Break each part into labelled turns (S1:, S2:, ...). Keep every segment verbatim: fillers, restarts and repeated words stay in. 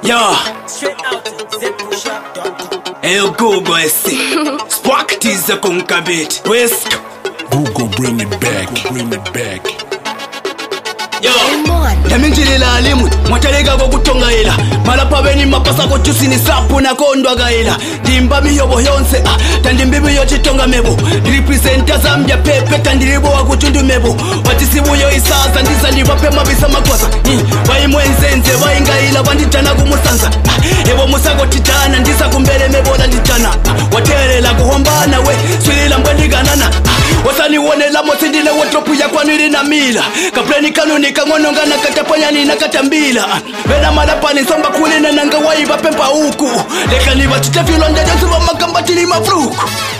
S1: Yo,
S2: Straight out to Z push up dot com.
S1: El Google ese Spark tiza kunkabit Whisk
S3: Google bring it back, bring it back.
S1: Yo, ndaminjilila alimu mwachalega kwa kutonga ila malapa beni mapasa kwa chusi ni sapu na kondwa gaila dimba miyobo yonse ah, tandimbibi yo chitonga mebo representa Zambia pepe tandiribo wa kuchundu mebo watisibu yo isasa ndisa ndivape mabisa makwasa mm, vai mwenzenze vai ngaila vanditana kumusanza ah, evo musako titana ndisa kumbele mebola nditana ah, waterela kuhombana we swilila mbwendiganana ah, wasani wonela mosindile wotopu ya kwanili na mila kapleni kanuni kangonongana katapanyani na katambila vena malapani nsomba kulina nanga waiva pempa uku leka niva tutefilondejo suva makambatili mafruku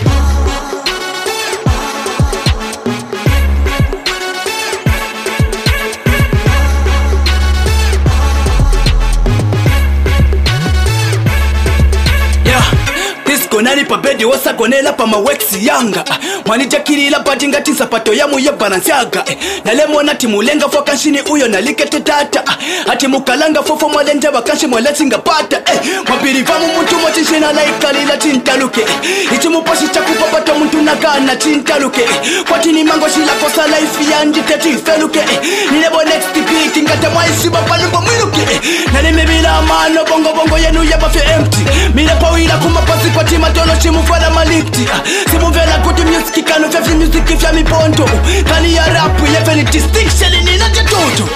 S1: konani pa bedi wasa konela pa mawexi yanga mwanija kilila pati ngati sapato ya muye balansiaga nalemo nati mulenga fo kanshini uyo nalikete tata ati mukalanga fofo mwalenja bakanshi mwalesinga pata mabiri vamu muntu mochishina laikalila tintaluke ichi mupashi chakupapato muntu nakana tintaluke kwati ni mango shila kosa life yanji teti feluke nilebo next beat ngata mwaisi bapanumbo mwiluke nalimebila mano bongo bongo yenu yabafe empty milepo wila kumapasi kwa tima tono shimufala malikti simuvela kuti music kano fya music fya miponto kani ya rap yefe ni distinction ni na jatoto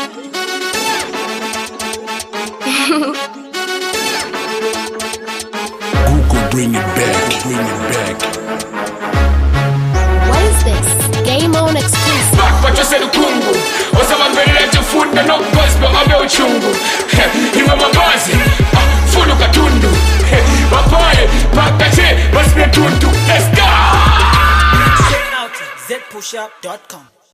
S3: Google bring it back, bring it back.
S4: What is this? Game on exclusive.
S5: Back what you said kungu osama mbele ya tufunda no gospel abe uchungu ima mabazi fulu katundu wapoye pakache basme tundu let's go
S2: Straight out to Z push up dot com.